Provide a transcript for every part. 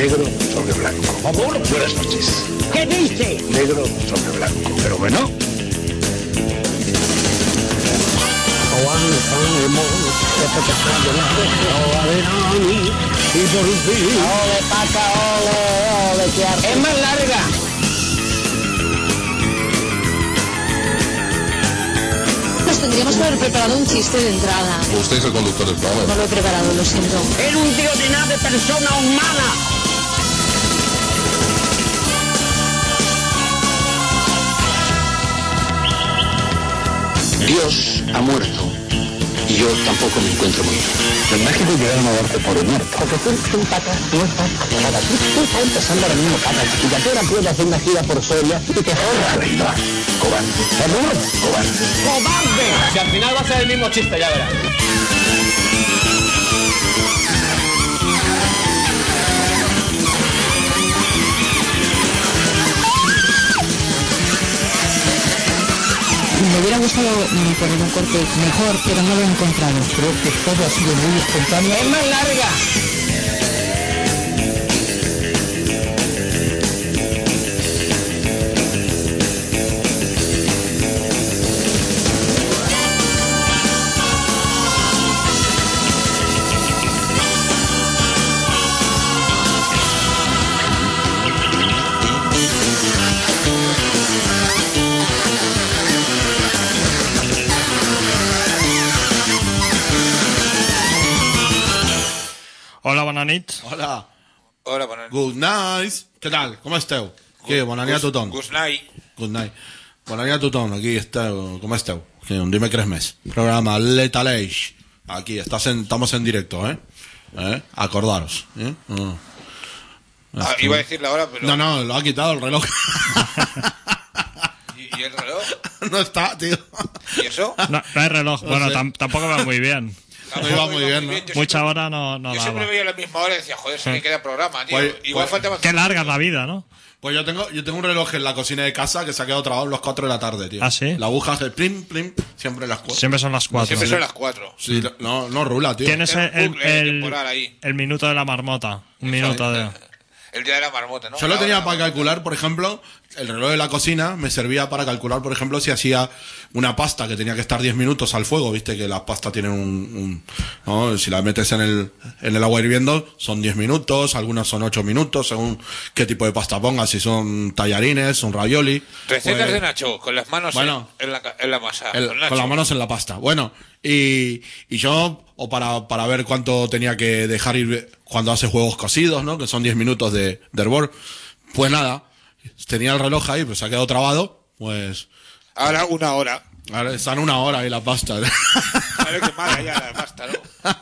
Negro sobre blanco. Por favor, buenas noches. ¿Qué dice? Negro sobre blanco. Pero bueno. Ole, pata, ole, que arte. Es más larga. Nos tendríamos que haber preparado un chiste de entrada. Usted es el conductor del programa. No lo he preparado, lo siento. Era un tío de nada de persona humana. Dios ha muerto. Y yo tampoco me encuentro muerto. Los mágicos llegaron a darte por muerto. Porque tú patas, no estás aclarada. Tú estás empezando ahora mismo, patas, chiquilla. Tú ahora puedes hacer una gira por Soria y te jodas. Traidor. Cobarde. ¿Perdón? Cobarde. ¡Cobarde! Si al final va a ser el mismo chiste, ya verás. Me hubiera gustado poner un corte mejor, pero no lo he encontrado. Creo que todo ha sido muy espontáneo. ¡Es más larga! Hola, bona nit. Hola. Hola, bona nit. Good night. Què tal? Com esteu? Què? Bona nit a tothom. Good night. Good night. Bona nit a tothom. Aquí esteu. Com esteu? Que un dimecres més. Programa Letaleix. Aquí, estamos en directo, ¿eh? Acordaros. Iba a decir la hora, pero... No, lo ha quitado el reloj. ¿Y el reloj? No está, tío. ¿Y eso? No hay reloj. No Bueno, sé. tampoco va muy bien. No iba muy bien, ¿no? Mucha hora no Yo siempre daba. veía la misma hora y decía, joder, se me queda programa, tío. Pues- Igual falta más... Qué larga es la vida, ¿no? Pues yo tengo un reloj en la cocina de casa que se ha quedado trabado a las 4 de la tarde, tío. ¿Ah, sí? La aguja hace plim, plim, siempre a las 4. Siempre son las 4. Siempre son las 4. Sí, no rula, tío. Tienes Era un bucle temporal ahí. el minuto de la marmota. Un minuto de... El día de la marmota, ¿no? Yo lo La tenía hora- para calcular, por ejemplo, el reloj de la cocina me servía para calcular, por ejemplo, si hacía una pasta que tenía que estar 10 minutos al fuego, viste que la pasta tiene ¿no? Si la metes en el agua hirviendo, son 10 minutos, algunas son 8 minutos, según qué tipo de pasta pongas, si son tallarines, son ravioli. Recetas Pues, de Nacho, con las manos Bueno. en la masa. Nacho. con las manos en la pasta. Bueno, y yo, o para ver cuánto tenía que dejar ir cuando hace juegos cocidos, ¿no? Que son 10 minutos de hervor. Pues nada, tenía el reloj ahí, pues se ha quedado trabado, pues... Ahora 1 hora. Ahora están 1 hora ahí la pasta. Claro que mala ya la pasta, ¿no?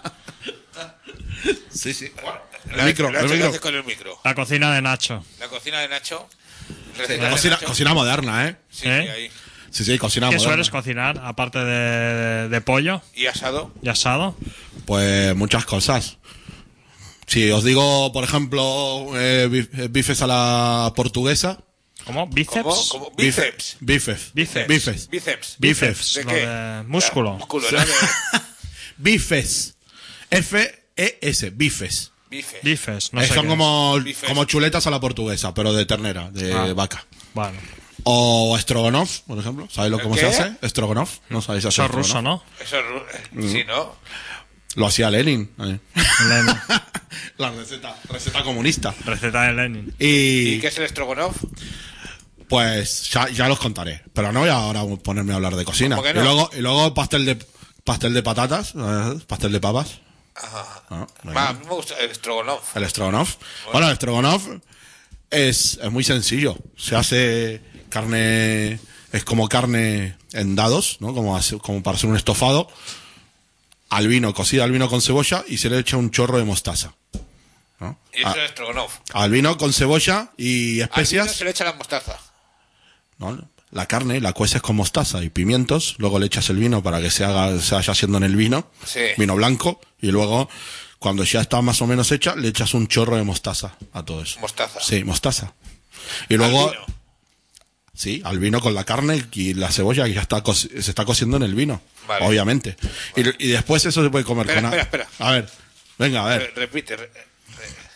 Sí. La micro. ¿Qué haces con el micro? La cocina de Nacho. La cocina de Nacho. Sí, Recetas de Nacho. cocina moderna, ¿eh? Sí, ¿Eh? ahí. Sí, cocina ¿Qué moderna. sueles cocinar, aparte de pollo Y asado. y asado? Pues muchas cosas. Si os digo, por ejemplo, bifes a la portuguesa. ¿Cómo? ¿Bíceps? ¿Cómo? Bíceps. Bifes. Bíceps. Bifes. Bíceps. Bíceps. ¿De Lo qué? de músculo. Músculo, ¿no? Bifes. F-E-S. Bifes. Bíceps. Bíceps. No sé Son qué Bifes. como chuletas a la portuguesa, pero de ternera, de vaca. es. Bueno, O stroganoff, por ejemplo. ¿Sabéis cómo se ¿Qué? hace? Stroganoff. ¿No sabéis hacer eso es ruso, stroganoff? ¿no? Eso es... Sí, ¿no? Lo hacía Lenin. Lenin. La receta comunista. Receta de Lenin. ¿Y Y qué es el estrogonoff? pues ya los contaré. Pero no voy a ahora ponerme a hablar de cocina. ¿Cómo que no? Y luego pastel de patatas, pastel de papas. Ajá. venga. A mí me gusta el estrogonoff. El stroganoff. Bueno, el stroganoff es muy sencillo. Se hace carne, es como carne en dados, ¿no? Como para hacer un estofado. Cocida al vino con cebolla y se le echa un chorro de mostaza. ¿No? Y eso es el estrogonoff. Al vino con cebolla y Al vino especias. se le echa la mostaza. ¿No? La carne la cueces con mostaza y pimientos, luego le echas el vino para que se vaya haciendo en el vino, Sí. vino blanco, y luego, cuando ya está más o menos hecha, le echas un chorro de mostaza a todo eso. Mostaza. Sí, mostaza. Y luego, Al vino. sí, al vino con la carne y la cebolla que ya se está cociendo en el vino, Vale. obviamente. Y después eso se puede comer Espera, con... espera. A ver, venga, a ver. Repite.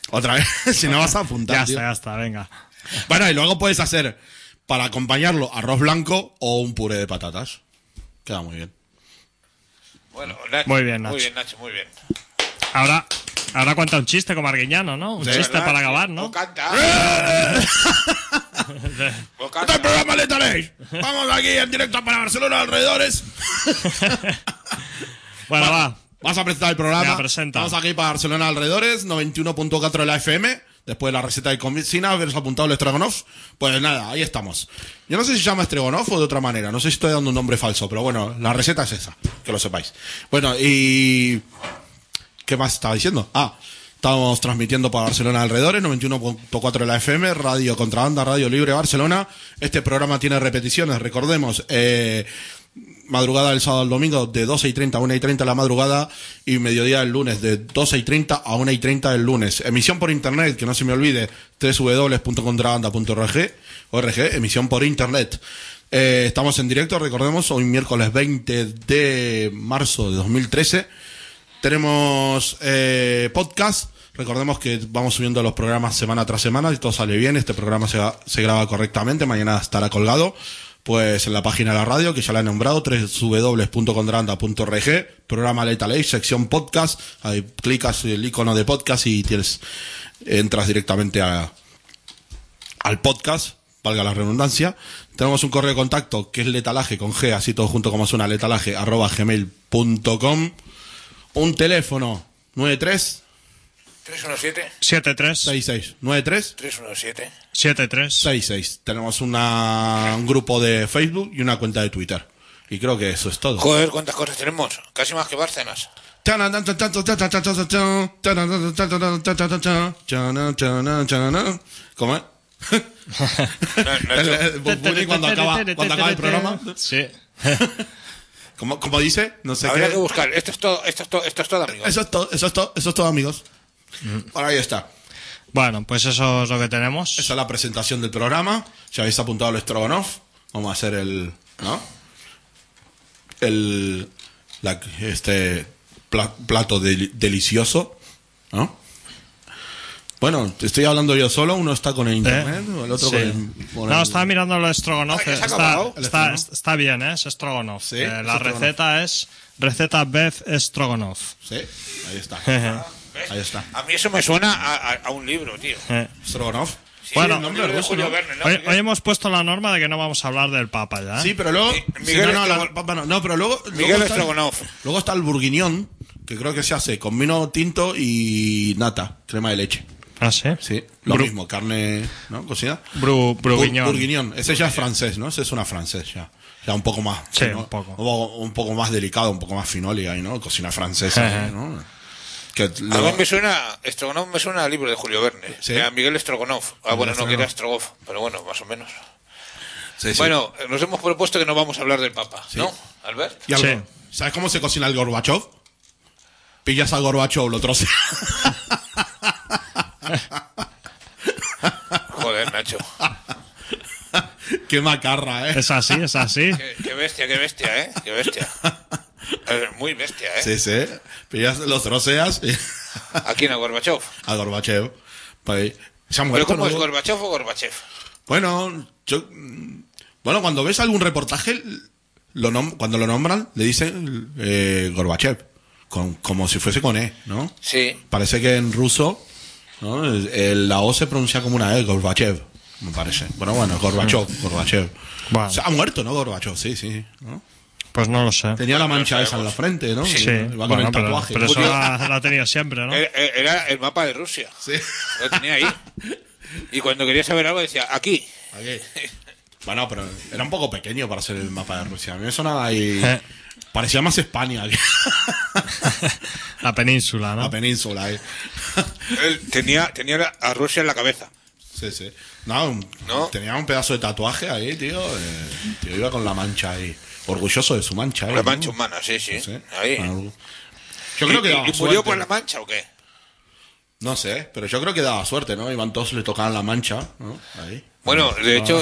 Otra vez, si no vas a apuntar, tío. Ya está, venga. Bueno, y luego puedes hacer, para acompañarlo, arroz blanco o un puré de patatas. Queda muy bien. Bueno, Nacho. Muy bien, Nacho. Muy bien, Nacho, muy bien. Ahora cuenta un chiste como Arguiñano, ¿no? Un Sí, chiste ¿Verdad? para acabar, ¿no? O canta. O ¡Este es el canta. programa Letales! Vamos aquí en directo para Barcelona, alrededores. Bueno, va. Vas a presentar el programa. Venga, presenta. Estamos aquí para Barcelona, alrededores, 91.4 de la FM. Después de la receta de cocina, haberos apuntado el Strogonoff. Pues nada, ahí estamos. Yo no sé si se llama Strogonoff o de otra manera. No sé si estoy dando un nombre falso, pero bueno, la receta es esa, que lo sepáis. Bueno, y... ¿qué más estaba diciendo? Estamos transmitiendo para Barcelona alrededores, 91.4 de la FM, Radio Contrabanda, Radio Libre Barcelona. Este programa tiene repeticiones, recordemos, madrugada del sábado al domingo de 12:30 a 1:30 de la madrugada y mediodía del lunes de 12:30 a 1:30 del lunes. Emisión por internet, que no se me olvide, www.contrabanda.org, emisión por internet. Estamos en directo, recordemos, hoy miércoles 20 de marzo de 2013. Tenemos podcast. Recordemos que vamos subiendo los programas semana tras semana y todo sale bien. Este programa se graba correctamente. Mañana estará colgado pues en la página de la radio, que ya la he nombrado, www.contrabanda.org, programa Lethal Age, sección podcast. Ahí clicas el icono de podcast y entras directamente al podcast, valga la redundancia. Tenemos un correo de contacto que es letalaje con G, así todo junto como suena, letalaje @gmail.com. Un teléfono 93 317. 73 66 93 317. 73. 66. Tenemos un grupo de Facebook y una cuenta de Twitter. Y creo que eso es todo. Joder, cuántas cosas tenemos. Casi más que Bárcenas. ¿Cómo es? Bunny cuando acaba el programa. Sí. ¿Cómo dice? No sé Habría qué. que buscar. Esto es todo, amigos. Eso es todo, amigos. Por ahí está. Bueno, pues eso es lo que tenemos. Esa es la presentación del programa. Si habéis apuntado el Strogonoff, vamos a hacer plato delicioso, ¿no? Bueno, te estoy hablando yo solo, uno está con el internet, el otro Sí. con No, el... estaba mirando el Strogonoff. Ah, ¿ya se ha acabado? Está bien, ¿eh? Es Strogonoff. Sí, La es Strogonoff. receta es receta Beef Strogonoff. Sí, ahí está. Ahí está. A mí eso me suena a un libro, tío. Strogonoff. Sí, Bueno, el nombre de Julio Verne, ¿no? Hoy hemos puesto la norma de que no vamos a hablar del Papa ya. Sí, pero luego... Miguel pero luego Miguel está, Strogonoff. luego está el bourguignon, que creo que se hace con vino tinto y nata, crema de leche. Ah, sí. Sí, lo mismo, carne, ¿no? Cocida. Bourguignon. Bourguignon. Ese ya es francés, ¿no? Ese es una francés ya. Ya un poco más. Sí, ¿no? un poco. Un poco más delicado, un poco más finoli ahí, ¿no? Cocina francesa, ¿no? Que A mí me suena, Strogonoff me suena al libro de Julio Verne. Sí. A Miguel Strogonoff. Bueno, no, que era Strogonoff. Strogoff, pero bueno, más o menos. Sí, sí. Bueno, nos hemos propuesto que no vamos a hablar del Papa, ¿no, Albert? Y algo, Sí. ¿sabes cómo se cocina el Gorbachev? Pillas al Gorbachev, lo troceas. Joder, Nacho. Qué macarra, ¿eh? Es así, es así. Qué bestia, ¿eh? Qué bestia. Muy bestia, ¿eh? Sí, sí. Pillas, los troceas y... Aquí en Gorbachev. a Gorbachev. Pues, se ha ¿Pero muerto, cómo ¿no? es, Gorbachev o Gorbachev? Bueno, cuando ves algún reportaje, cuando lo nombran, le dicen Gorbachev, como si fuese con E, ¿no? Sí. Parece que en ruso, ¿no? La O se pronuncia como una E, Gorbachev, me parece. Bueno, Gorbachev. Bueno. Se ha muerto, ¿no? Gorbachev, sí, ¿no? Pues no lo sé. Tenía la mancha no esa en la frente, ¿no? Sí, Iba con bueno, el tatuaje. pero eso la tenía siempre, ¿no? Era el mapa de Rusia. Sí. Lo tenía ahí. Y cuando quería saber algo decía, aquí. Aquí. Bueno, pero era un poco pequeño para ser el mapa de Rusia. A mí me sonaba ahí... Parecía más España que La península, ¿no? la península. Él tenía a Rusia en la cabeza. Sí, sí. No, ¿No? tenía un pedazo de tatuaje ahí, tío. Tío iba con la mancha ahí. Orgulloso de su mancha. La mancha humana, sí. Sí. Ahí. Bueno, yo creo que daba ¿Y murió suerte. por la mancha o qué? No sé, pero yo creo que daba suerte, ¿no? Iban todos, le tocaban la mancha, ¿no? Ahí. Bueno, de hecho,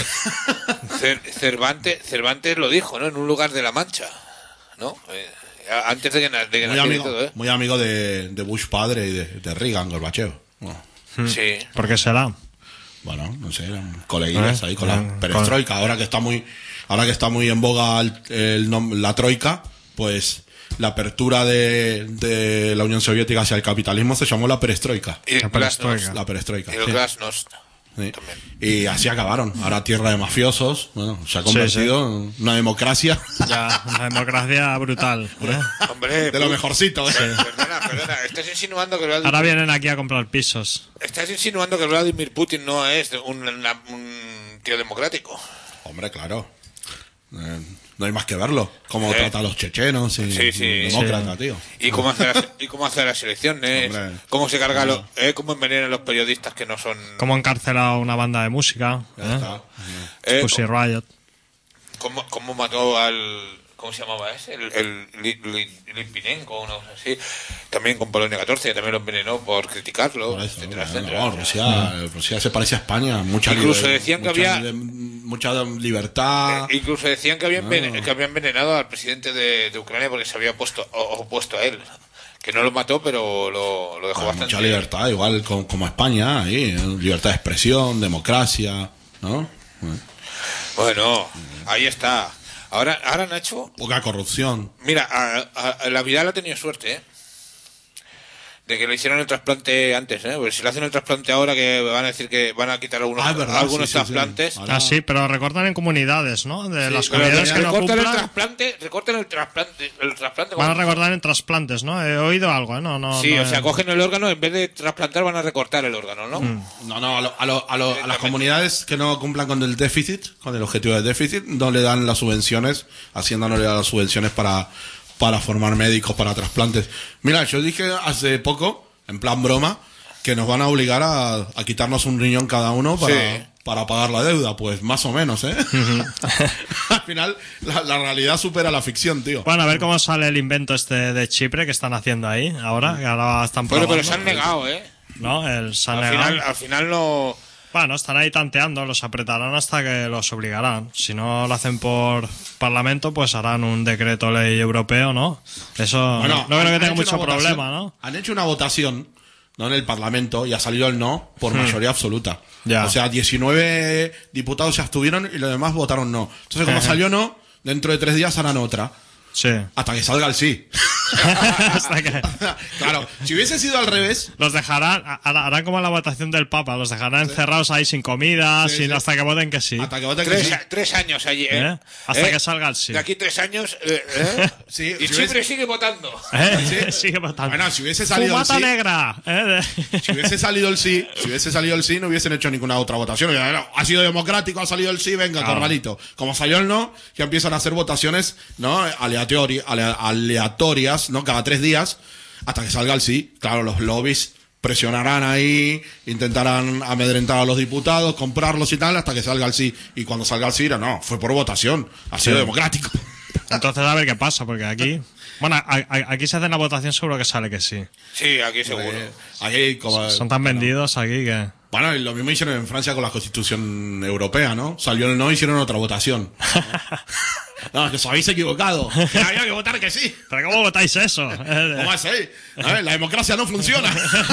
Cervantes lo dijo, ¿no? En un lugar de la Mancha, ¿no? Antes de que Muy naciera y amigo, todo, ¿eh? muy amigo de Bush padre y de Reagan, Gorbachev. Bueno, Sí. ¿Por qué será? Bueno, no sé, eran coleguillas ahí con la perestroika. Ahora que está muy en boga la troika, pues la apertura de la Unión Soviética hacia el capitalismo se llamó la perestroika. Y La perestroika. La perestroika. el sí. Glasnost. Sí. También. Y así acabaron. Ahora tierra de mafiosos. Bueno, se ha convertido en una democracia Ya, una democracia brutal. Hombre, de lo mejorcito. Perdona. Estás insinuando que Ahora vienen aquí a comprar pisos. Vladimir Putin no es un tío democrático. Hombre, claro. No hay más que verlo. Cómo trata a los chechenos y Sí. demócrata, tío. ¿Y cómo hace las elecciones? Hombre. ¿Cómo se carga cómo envenenan a los periodistas que no son... Cómo encarcela a una banda de música. Ya está. Pussy Riot. ¿Cómo mató al... ¿Cómo se llamaba ese? El Litvinenko o una cosa así. También con Polonia 14, también lo envenenó por criticarlo, Por eso, etcétera, bueno, etcétera. no, Rusia se parece a España. Incluso decían que mucha libertad. Incluso decían que había envenenado al presidente de Ucrania porque se había opuesto a él. Que no lo mató, pero lo dejó bastante... Mucha libertad, igual como España, ahí, libertad de expresión, democracia, ¿no? Bueno, ahí está. Ahora Nacho... Poca corrupción. Mira, la Vidal ha tenido suerte, de que le hicieron el trasplante antes, porque si le hacen el trasplante ahora, que van a decir que van a quitar algunos trasplantes. Sí. Ah, sí, pero recortan en comunidades, ¿no? De las Pero comunidades que no recortan el cumplan, trasplante. van a recortar en trasplantes, ¿no? He oído algo, ¿no? Sí, no o sea, cogen el órgano, en vez de trasplantar van a recortar el órgano, ¿no? No, a las comunidades que no cumplan con el déficit, con el objetivo de déficit, no le dan las subvenciones, Hacienda no le da las subvenciones para formar médicos para trasplantes. Mira, yo dije hace poco, en plan broma, que nos van a obligar a quitarnos un riñón cada uno para pagar la deuda. Pues más o menos, ¿eh? Al final, la realidad supera la ficción, tío. Bueno, a ver cómo sale el invento este de Chipre que están haciendo ahí ahora, que ahora están Bueno, probando. pero se han negado, ¿No? Se han negado. Al final no... Bueno, están ahí tanteando, los apretarán hasta que los obligarán. Si no lo hacen por Parlamento, pues harán un decreto ley europeo, ¿no? Eso Bueno, no creo que tenga hecho mucho una votación, problema, ¿no? Han hecho una votación, ¿no? En el Parlamento y ha salido el no por mayoría absoluta. Ya. O sea, 19 diputados se abstuvieron y los demás votaron no. Entonces, como salió no, dentro de 3 días harán otra. Sí. Hasta que salga el sí. Hasta que... Claro, si hubiese sido al revés... Los dejarán, harán como la votación del Papa, los dejarán encerrados ahí sin comida, hasta que voten que sí. Hasta que voten que sí. 3 años allí, Hasta que salga el sí. De aquí 3 años, Sí, y si Chipre hubiese- sigue votando. Sigue votando. Bueno, si hubiese salido el ¡Fumata sí... negra! Si hubiese salido el sí, no hubiesen hecho ninguna otra votación. Ha sido democrático, ha salido el sí, venga, Claro. corralito. Como salió el no, ya empiezan a hacer votaciones, ¿no? Aleatorias, ¿no? Cada 3 días, hasta que salga el sí. Claro, los lobbies presionarán ahí, intentarán amedrentar a los diputados, comprarlos y tal, hasta que salga el sí. Y cuando salga el sí, no, fue por votación. Ha sido democrático. Entonces a ver qué pasa, porque aquí... Bueno, aquí se hace la votación, seguro que sale que sí. Sí, aquí seguro. Ahí, como, Son tan vendidos aquí que... Bueno, y lo mismo hicieron en Francia con la Constitución Europea, ¿no? Salió el no, hicieron otra votación. No, que os habéis equivocado. Que había que votar que sí. ¿Pero cómo votáis eso? ¿Cómo es ahí? A ver, la democracia no funciona.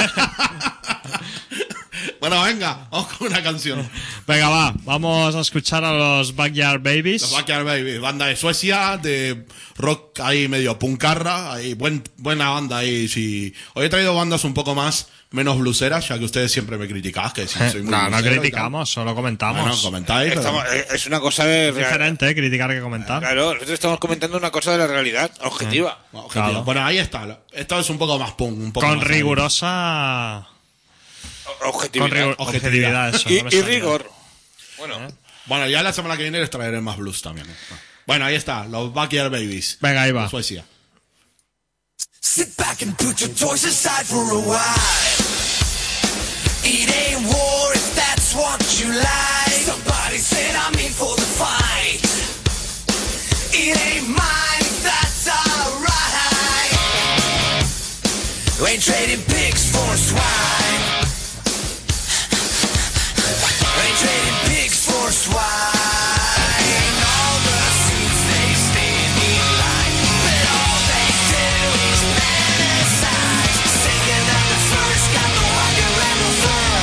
Bueno, venga, vamos con una canción. Venga, va, vamos a escuchar a los Backyard Babies. Los Backyard Babies, banda de Suecia, de rock ahí medio puncarra, ahí buena banda ahí. Sí. Hoy he traído bandas un poco menos bluseras, ya que ustedes siempre me criticáis, que sí, soy muy No blusero y criticamos, solo comentamos. Bueno, comentáis, pero... Es una cosa de... Es diferente, criticar que comentar. Claro, nosotros estamos comentando una cosa de la realidad, objetiva. Objetivo. Claro. Bueno, ahí está. Esto es un poco más punk, un poco Con más rigurosa... Objetividad. Objetividad, eso. no me Y salía. rigor. Bueno, Bueno, ya la semana que viene les traeré más blues también. Bueno, ahí está, los Backyard Babies. Venga, ahí de va. Suecia. Sit back and put your toys aside for a while. It ain't war if that's what you like. Somebody said I'm in for the fight. It ain't mine if that's alright. We ain't trading pigs for swine. We ain't trading pigs for swine. All the seeds they stand in line, but all they do is fantasize. Singing that the first got the hunger and the thirst.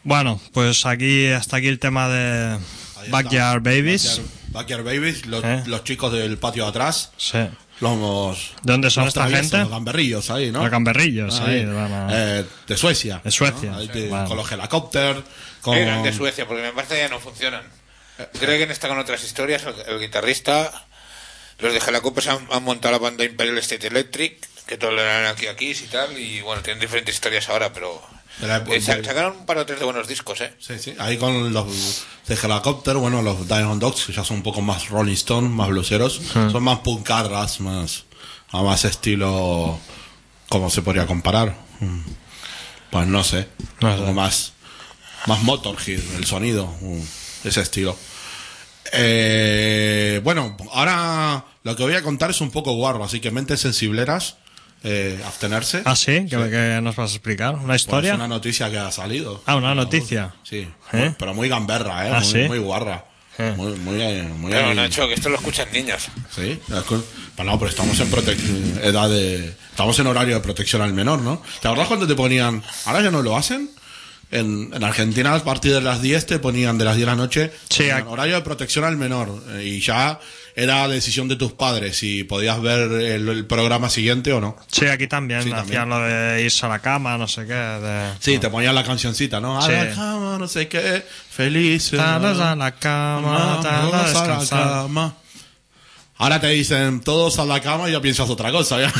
Bueno, pues hasta aquí el tema de Backyard Babies. Backyard Babies, los chicos del patio de atrás. Sí. ¿De dónde son esta gente? Los gamberrillos ahí, ¿no? Los gamberrillos, ahí. De Suecia. De Suecia. ¿no? Con los helicópteros. Eran de Suecia, porque me parece que ya no funcionan. Creo que está con otras historias. El guitarrista, los de Helicopters han montado la banda Imperial State Electric, que todos lo eran aquí y tal. Y bueno, tienen diferentes historias ahora, pero... sacaron un par o tres de buenos discos, Sí. Ahí con los de Helicopter, bueno, los Diamond Dogs, que ya son un poco más Rolling Stone, más blueseros. Son más punkarras, más estilo... ¿Cómo se podría comparar? Pues no sé. Como más Motorhead, el sonido, ese estilo. Bueno, ahora lo que voy a contar es un poco guarro, así que mentes sensibleras, abstenerse. Ah, sí, ¿qué nos vas a explicar? ¿Una historia? Pues una noticia que ha salido. Ah, una noticia. Sí, pero muy gamberra, muy guarra. Muy Pero Nacho, que esto lo escuchan niños. Sí, pero estamos en estamos en horario de protección al menor, ¿no? ¿Te acuerdas cuando te ponían? Ahora ya no lo hacen. En Argentina, a partir de las 10 te ponían, de las 10 de la noche, horario de protección al menor. Y ya era decisión de tus padres si podías ver el programa siguiente o no. Sí, aquí también hacían lo de irse a la cama, no sé qué. Sí, te ponían la cancioncita, ¿no? A la cama, no sé qué, felices. Todos a la cama, todos a descansar. La cama. Ahora te dicen todos a la cama y ya piensas otra cosa, ¿ya?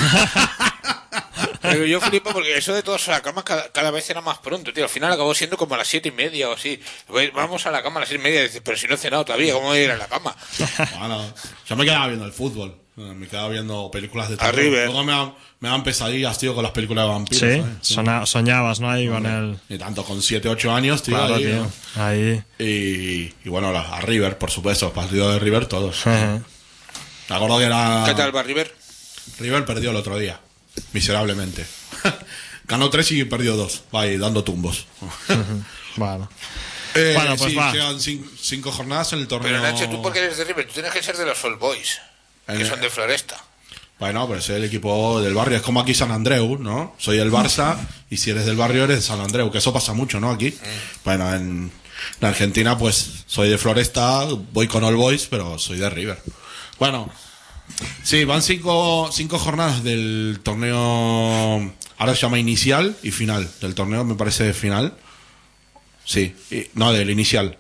Pero yo flipo porque eso de todos a la cama cada vez era más pronto, tío. Al final acabó siendo como a las 7:30 o así. Vamos a la cama a las 6:30 y dices, pero si no he cenado todavía, ¿cómo voy a ir a la cama? Bueno, yo me quedaba viendo el fútbol. Me quedaba viendo películas de terror. River. Luego me dan pesadillas, tío, con las películas de vampiros. Sí, soñabas, ¿no? Ahí con el... Y tanto con 7, 8 años, tío. Claro, ahí, tío. ¿no? Ahí. Y bueno, a River, por supuesto. Partido de River, todos. Me acuerdo que era... ¿Qué tal va River? River perdió el otro día. Miserablemente. Ganó 3 y perdió 2. Va ahí dando tumbos. Bueno. Bueno, pues sí, va. quedan 5 jornadas en el torneo. Pero Nacho, tú porque eres de River, tú tienes que ser de los All Boys, que son de Floresta. Bueno, pero es el equipo del barrio. Es como aquí San Andreu, ¿no? Soy el Barça y si eres del barrio eres de San Andreu, que eso pasa mucho, ¿no? Aquí. Bueno, en Argentina pues soy de Floresta, voy con All Boys, pero soy de River. Bueno, sí, van 5 jornadas del torneo. Ahora se llama inicial y final. Del torneo me parece final. Sí, no, del inicial.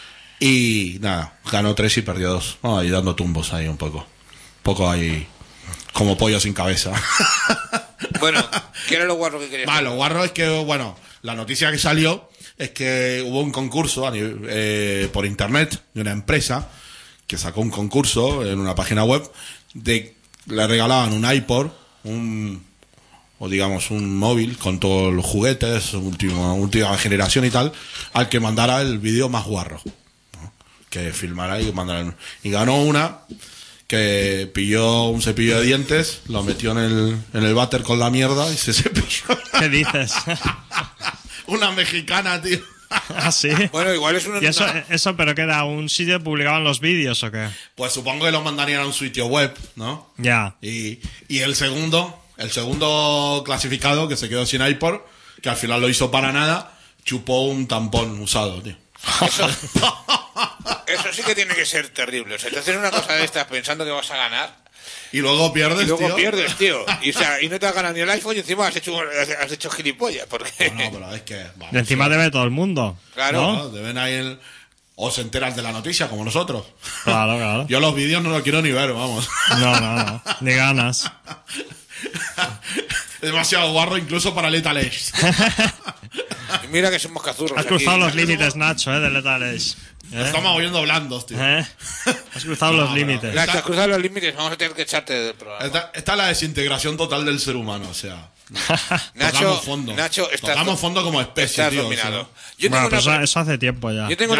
Y nada, ganó 3 y perdió 2. Ahí dando tumbos ahí un poco ahí como pollo sin cabeza. Bueno, ¿qué era lo guarro que querías? Lo guarro es que, bueno, la noticia que salió es que hubo un concurso por internet de una empresa que sacó un concurso en una página web le regalaban un iPod, o digamos un móvil con todos los juguetes, última generación y tal, al que mandara el vídeo más guarro, ¿no? Que filmara y mandara. Y ganó una que pilló un cepillo de dientes, lo metió en el váter con la mierda y se cepilló. ¿Qué dices? Una mexicana, tío. ¿Ah, sí? Bueno, igual es una... ¿Y eso pero qué era? ¿Un sitio que publicaban los vídeos o qué? Pues supongo que lo mandarían a un sitio web, ¿no? Ya. Y el segundo clasificado, que se quedó sin iPod, que al final lo hizo para nada, chupó un tampón usado, tío. Eso sí que tiene que ser terrible. O sea, te haces una cosa de estas pensando que vas a ganar y luego pierdes, tío. Y no te has ganado ni el iPhone y encima has hecho gilipollas. Porque... No, pero es que... Vale, encima debe todo el mundo. Claro. ¿no? Deben ahí o se enteran de la noticia, como nosotros. Claro. Yo los vídeos no los quiero ni ver, vamos. No. Ni ganas. Demasiado guarro incluso para Lethal Age. Y mira que somos cazurros. Has cruzado los límites, Nacho, de Lethal Age. Estamos oyendo blandos, tío. Has cruzado los límites. Nacho, has cruzado los límites, vamos a tener que echarte del programa. Está la desintegración total del ser humano, o sea. Nacho, tocamos fondo como especie, tío. Dominado. Eso hace tiempo ya. Yo tengo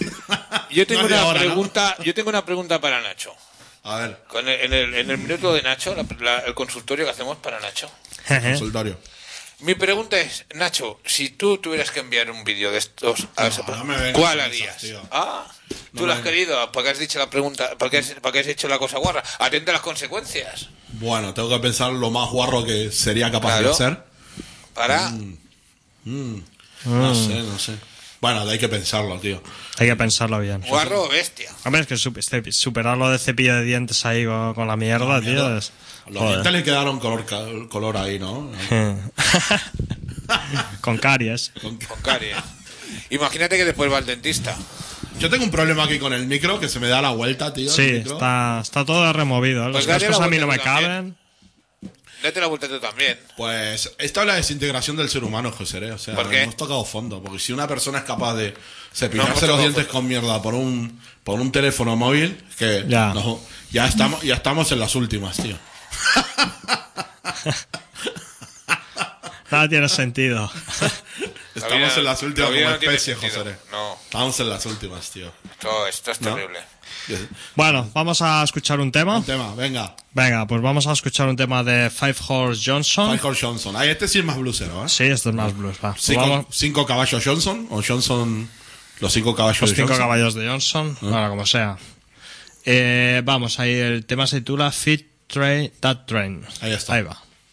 una pregunta para Nacho. A ver. En el minuto de Nacho, el consultorio que hacemos para Nacho. Consultorio. Mi pregunta es, Nacho, si tú tuvieras que enviar un vídeo de estos ¿cuál harías? Tú lo has querido, porque has dicho la pregunta, porque has hecho la cosa guarra. Atenta a las consecuencias. Bueno, tengo que pensar lo más guarro que sería capaz de hacer. Para... No sé. Bueno, hay que pensarlo, tío. Hay que pensarlo bien. Guarro o bestia. Hombre, es que superarlo de cepillo de dientes ahí con la mierda, tío. Los dientes le quedaron color ahí, ¿no? Con caries. Con caries. Imagínate que después va al dentista. Yo tengo un problema aquí con el micro, que se me da la vuelta, tío. Sí, está todo removido. Pues Los cascos a mí no me también. caben. Date la vuelta tú también. Pues esta es la desintegración del ser humano, José. O sea, ¿Por qué? hemos tocado fondo. Porque si una persona es capaz de No cepillarse hemos los tocado dientes fondo. con mierda por un teléfono móvil, que Ya. no, ya estamos en las últimas, tío. Nada tiene sentido. Estamos en las últimas la vida como no tiene especie, sentido. José. No. Estamos en las últimas, tío. Esto es ¿No? terrible. Bueno, vamos a escuchar un tema. Un tema, venga. Venga, pues vamos a escuchar un tema de Five Horse Johnson. Michael Johnson. Ay, este sí es más blusero, ¿eh? Sí, este es más blues, va. Pues vamos, Cinco caballos Johnson, o Johnson, los 5 caballos los de 5 Johnson. caballos de Johnson, bueno, como sea. Vamos, ahí el tema se titula Fit Train, That Train. Ahí está. Ahí va.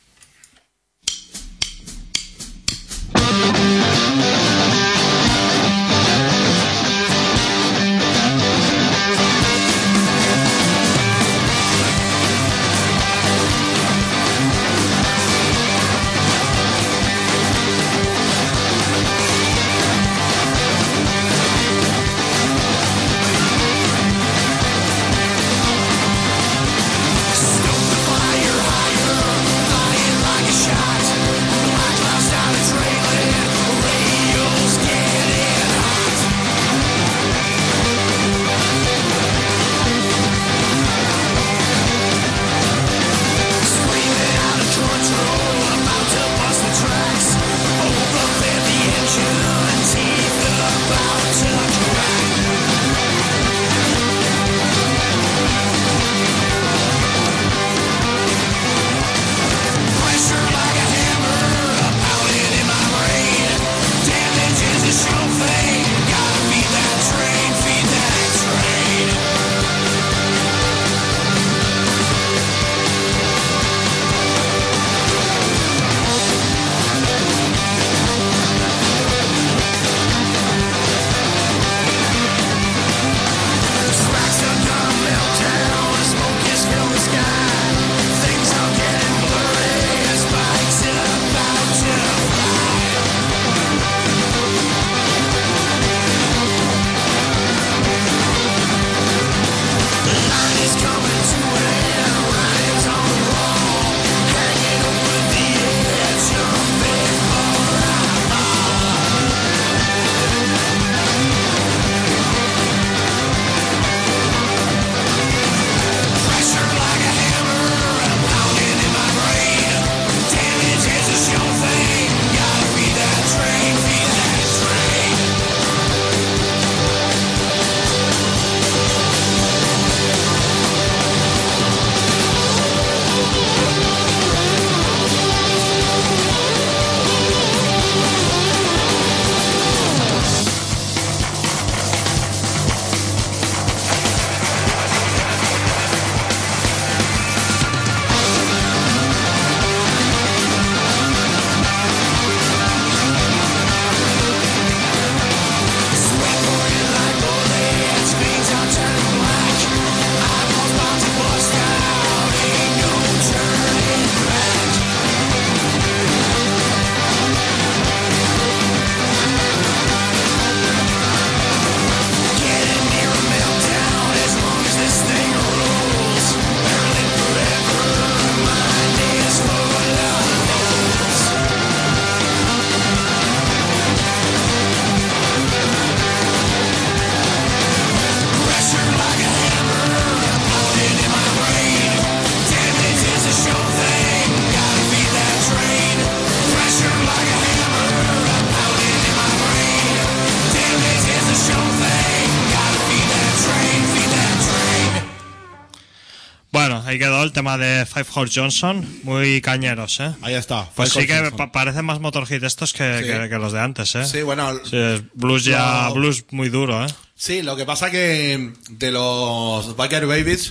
Bueno, ahí quedó el tema de Five Horse Johnson, muy cañeros, ¿eh? Ahí está. Pues sí Michael que Johnson. parecen más Motorhead estos que los de antes, ¿eh? Sí, bueno. Sí, es blues ya, blues muy duro, ¿eh? Sí, lo que pasa que de los Biker Babies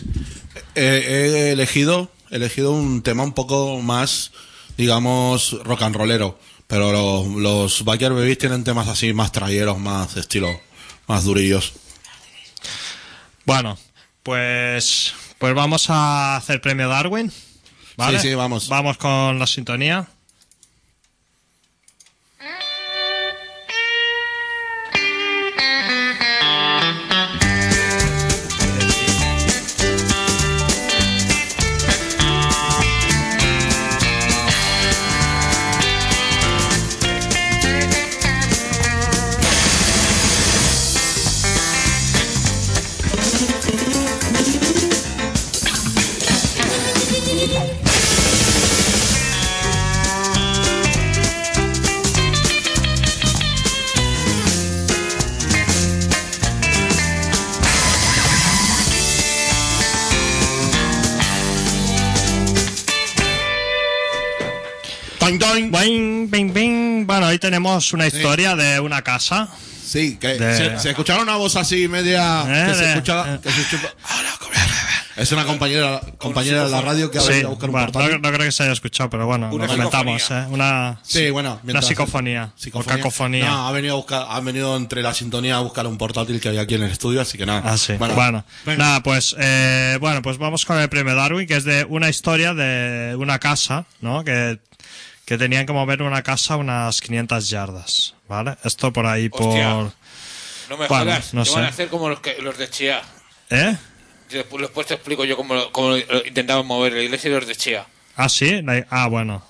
he elegido un tema un poco más, digamos, rock and rollero. Pero los Biker Babies tienen temas así más trayeros, más estilo, más durillos. Bueno, pues vamos a hacer premio Darwin, ¿vale? Sí, vamos. Vamos con la sintonía. Toin, toin. Boing, bing, bing. Bueno, hoy tenemos una historia de una casa. Sí, que De- se escucharon una voz así media que se escucha, que se escucha. Es una compañera de la radio que ha Sí, venido a buscar un bueno, portátil. no creo que se haya escuchado, pero bueno, Una lo comentamos, psicofonía. Una, Sí, bueno, una mientras- psicofonía, o cacofonía. No, ha venido entre la sintonía a buscar un portátil que había aquí en el estudio, así que nada. Ah, sí. Bueno, Bueno, venga. nada, pues vamos con el premio Darwin, que es de una historia de una casa, ¿no? Que tenían que mover una casa unas 500 yardas, ¿vale? Esto por ahí Hostia. por... No me Bueno, jodas, no que van a sé. hacer como los de Chía. ¿Eh? Después te explico yo cómo lo intentaban mover la iglesia y los de Chía. Ah, sí. Bueno.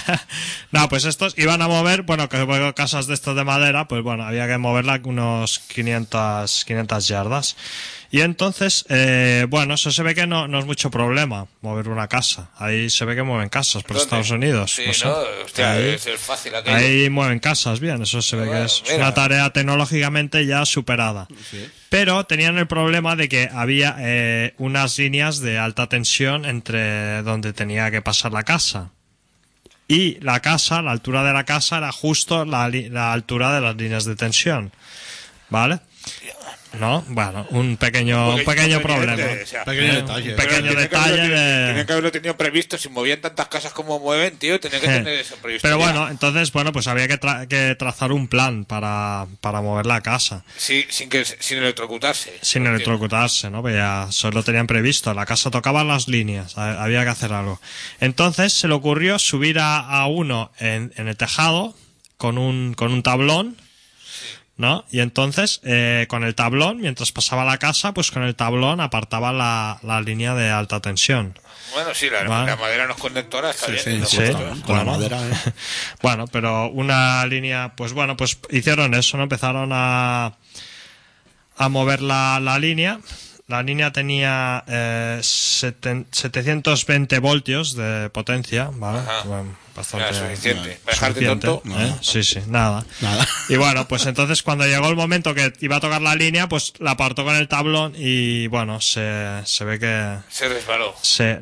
No, pues estos iban a mover, bueno, que casas de estos de madera, pues bueno, había que moverla unos 500 yardas. Y entonces, bueno, eso se ve que no es mucho problema, mover una casa. Ahí se ve que mueven casas por ¿Dónde? Estados Unidos. Sí, no sé. ¿no? Hostia, Ahí- es fácil aquello. Ahí mueven casas bien, eso se ve Bueno, que es mira. una tarea tecnológicamente ya superada. Pero tenían el problema de que había unas líneas de alta tensión entre donde tenía que pasar la casa. Y la altura de la casa era justo la altura de las líneas de tensión. ¿Vale? ¿No? Bueno, un pequeño problema. o sea, Pequeño detalle. un pequeño Tenían que detalle haberlo- de... Tenían que haberlo tenido previsto. Si movían tantas casas como mueven, tío, tenían que tener eso previsto. Pero ya. bueno, entonces, bueno, pues había que trazar un plan para mover la casa. Sí, sin electrocutarse. Sin electrocutarse, ¿no? Pues ya solo tenían previsto. La casa tocaba las líneas, había que hacer algo. Entonces se le ocurrió subir a uno en el tejado con un tablón, ¿no? Y entonces, con el tablón, mientras pasaba la casa, pues con el tablón apartaba la línea de alta tensión. Bueno, sí, la Vale. madera no es conductora, está bien. sí, ¿no? Sí, Con la bueno. madera, Bueno, pero una línea, pues bueno, pues hicieron eso, ¿no? Empezaron a mover la línea. La línea tenía 720 voltios de potencia, ¿vale? Ajá. Bueno, bastante Era suficiente. Para dejarte suficiente, tonto. ¿eh? Sí, nada. Nada. Y bueno, pues entonces cuando llegó el momento que iba a tocar la línea, pues la apartó con el tablón y bueno, se ve que... Se resbaló.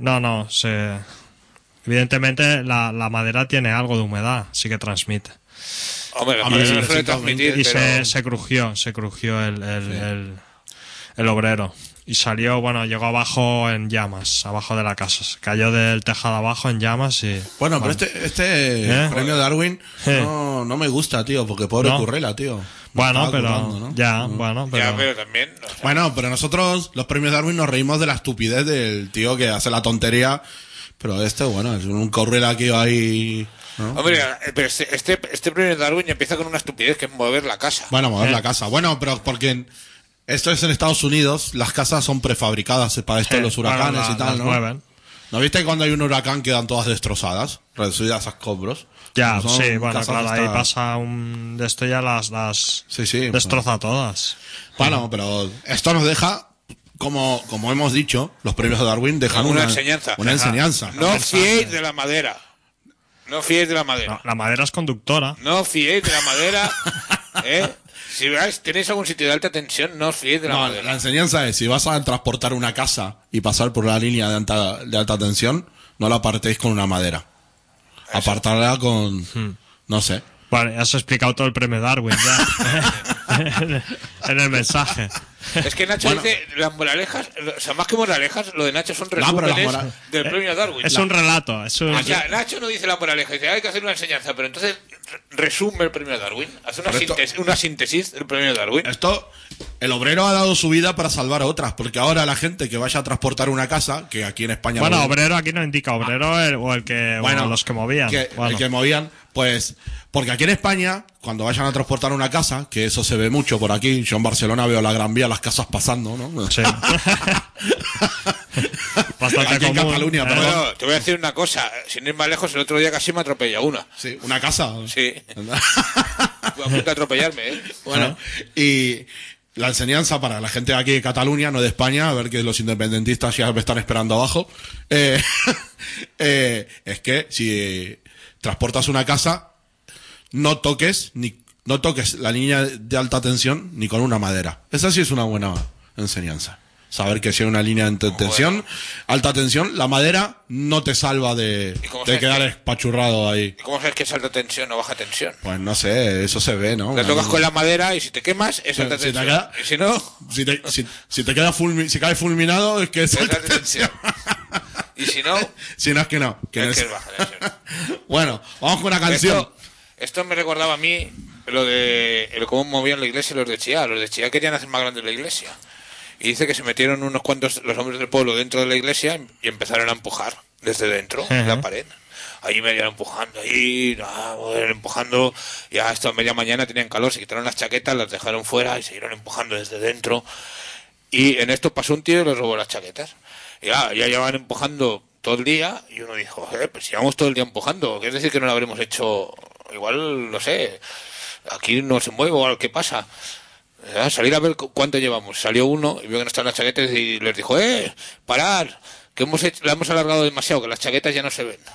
Evidentemente la madera tiene algo de humedad, sí que transmite. Hombre, la Hombre, madera sí, suele 120. transmitir, Y pero... se crujió el obrero. Y salió, bueno, llegó abajo en llamas, abajo de la casa. Se cayó del tejado abajo en llamas y... Bueno, pero este premio Darwin ¿Eh? no me gusta, tío, porque pobre ¿No? Currela, tío. Bueno, Estaba pero... currando, ¿no? Ya, bueno, pero... Ya, pero también... o sea, Bueno, pero nosotros, los premios Darwin, nos reímos de la estupidez del tío que hace la tontería. Pero bueno, es un Currela que iba ahí, ¿no? Hombre, pero este premio Darwin ya empieza con una estupidez que es mover la casa. Bueno, mover la casa. Bueno, pero porque esto es en Estados Unidos, las casas son prefabricadas para esto de los huracanes bueno, y tal, las ¿no? mueven. ¿No viste que cuando hay un huracán quedan todas destrozadas? Reducidas a escombros. Ya, Son sí, bueno, casas claro, ahí hasta- pasa de esto ya las Sí, destroza todas. Bueno, pero esto nos deja, como hemos dicho, los premios de Darwin dejan Una enseñanza. Una enseñanza. No fiéis de la madera. No fiéis de la madera. No, la madera es conductora. No os fiéis de la madera. Si tenéis algún sitio de alta tensión, no os fiéis de la No, madera. la enseñanza es, si vas a transportar una casa y pasar por la línea de alta tensión, no la apartéis con una madera. Apartarla con, no sé. Vale, has explicado todo el premio Darwin ya. en el mensaje. Es que Nacho dice las moralejas, o sea, más que moralejas, lo de Nacho son pero las resúmenes moral- del premio Darwin. Es un relato, es un... O sea, Nacho no dice la moraleja, dice hay que hacer una enseñanza, pero entonces resume el premio Darwin. Haz una, Pero una síntesis del premio Darwin. Esto, el obrero ha dado su vida para salvar a otras, porque ahora la gente que vaya a transportar una casa, que aquí en España... Bueno, obrero aquí no indica obrero o el que... Bueno, los que movían. El que movían, pues... Porque aquí en España, cuando vayan a transportar una casa, que eso se ve mucho por aquí, yo en Barcelona veo la Gran Vía, las casas pasando, ¿no? Sí. Bastante aquí en común. Cataluña, perdón. Bueno, te voy a decir una cosa. Sin ir más lejos, el otro día casi me atropella una. Sí, una casa. Sí. A punto de atropellarme, ¿eh? Bueno, y la enseñanza para la gente de aquí de Cataluña, no de España, a ver que los independentistas ya me están esperando abajo, es que si transportas una casa, no toques la línea de alta tensión ni con una madera. Esa sí es una buena enseñanza. Saber que si hay una línea de tensión, alta tensión, la madera no te salva de quedar espachurrado ahí. ¿Y cómo sabes que es alta tensión o baja tensión? Pues no sé, eso se ve, ¿no? Le tocas con la madera y si te quemas es alta tensión. Y si no... Si te queda si cae fulminado es que es alta tensión. Y si no... Si no es que no. Es que es baja tensión. Bueno, vamos con una canción. Esto me recordaba a mí lo de cómo movían la iglesia los de Chía. Los de Chía querían hacer más grande la iglesia. Y dice que se metieron unos cuantos los hombres del pueblo dentro de la iglesia y empezaron a empujar desde dentro de la pared. Ahí me iban empujando, empujando. Ya hasta media mañana tenían calor, se quitaron las chaquetas, las dejaron fuera y siguieron empujando desde dentro. Y en esto pasó un tío y les robó las chaquetas. Y ya llevaban empujando todo el día y uno dijo, pues si llevamos todo el día empujando, ¿qué es decir que no lo habremos hecho? Igual, no sé, aquí no se mueve o algo, ¿qué pasa? Salir a ver cuánto llevamos. Salió uno y vio que no estaban las chaquetas y les dijo, parad, que la hemos alargado demasiado, que las chaquetas ya no se ven.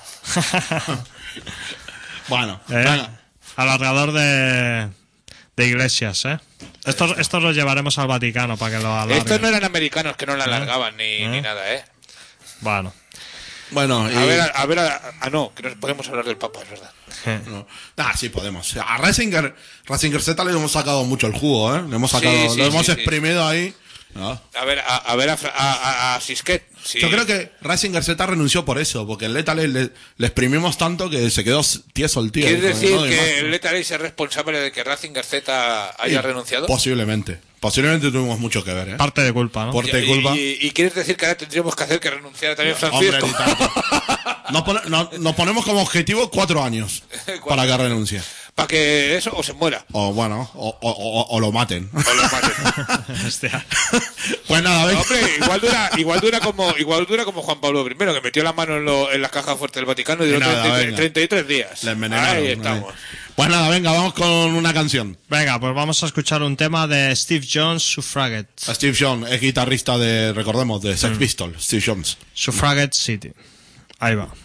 Bueno, alargador de iglesias, ¿eh? Estos los llevaremos al Vaticano para que lo alarguen. Estos no eran americanos que no la alargaban ni nada, ¿eh? Bueno, y... no, que no podemos hablar del Papa, es verdad. No. Sí podemos. A Ratzinger Z le hemos sacado mucho el jugo, ¿eh? Le hemos sacado, lo hemos exprimido ahí. ¿No? A ver a Sisket. Sí. Yo creo que Ratzinger Z renunció por eso, porque el Lethal le exprimimos tanto que se quedó tieso el tío. ¿Quieres decir que el Lethal es responsable de que Ratzinger Z haya renunciado? Posiblemente tuvimos mucho que ver, ¿eh? Parte de culpa, ¿no? Parte de culpa. ¿Y quieres decir que ahora tendríamos que hacer que renunciara también Francisco? Hombre, nos ponemos como objetivo 4 años para que renuncie. Para que eso o se muera. O bueno, o lo maten. Hostia. Pues nada, venga. Hombre, igual dura como Juan Pablo I, que metió la mano en las cajas fuertes del Vaticano y duró 33 días. Le envenenaron. Ahí estamos. Pues nada, venga, vamos con una canción. Venga, pues vamos a escuchar un tema de Steve Jones, Suffragette. Steve Jones es guitarrista de Sex Pistols, Steve Jones. Suffragette City. Ahí va.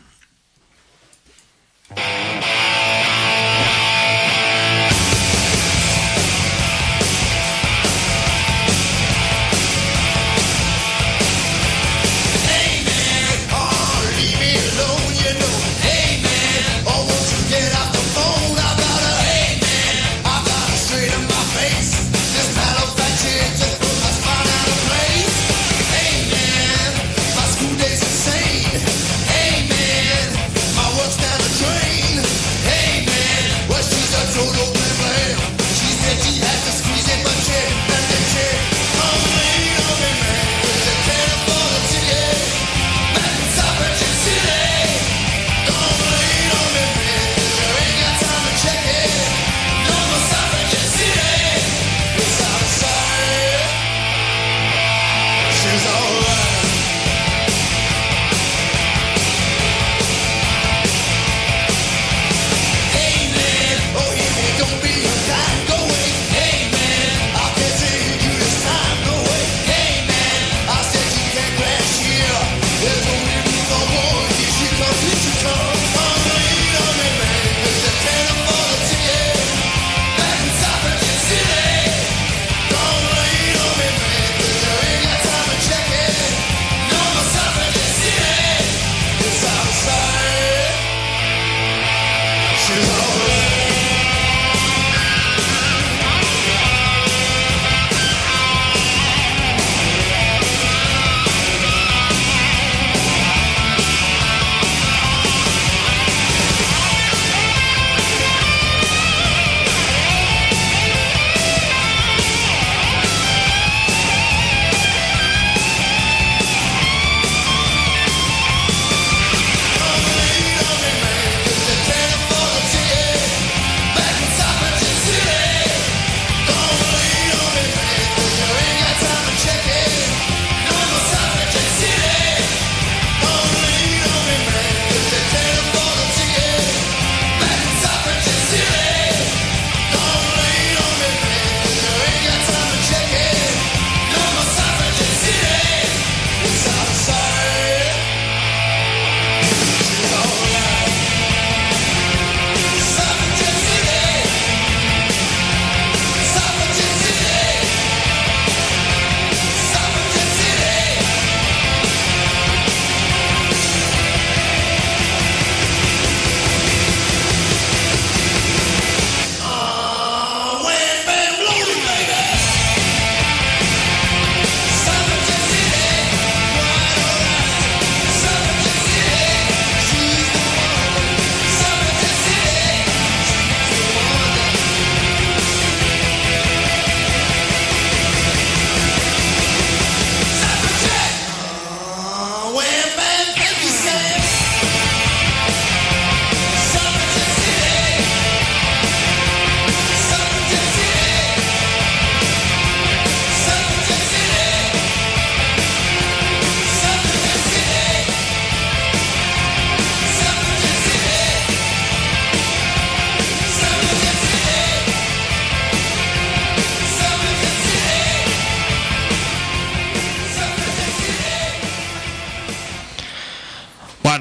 Days insane. Hey man, my work's down the drain.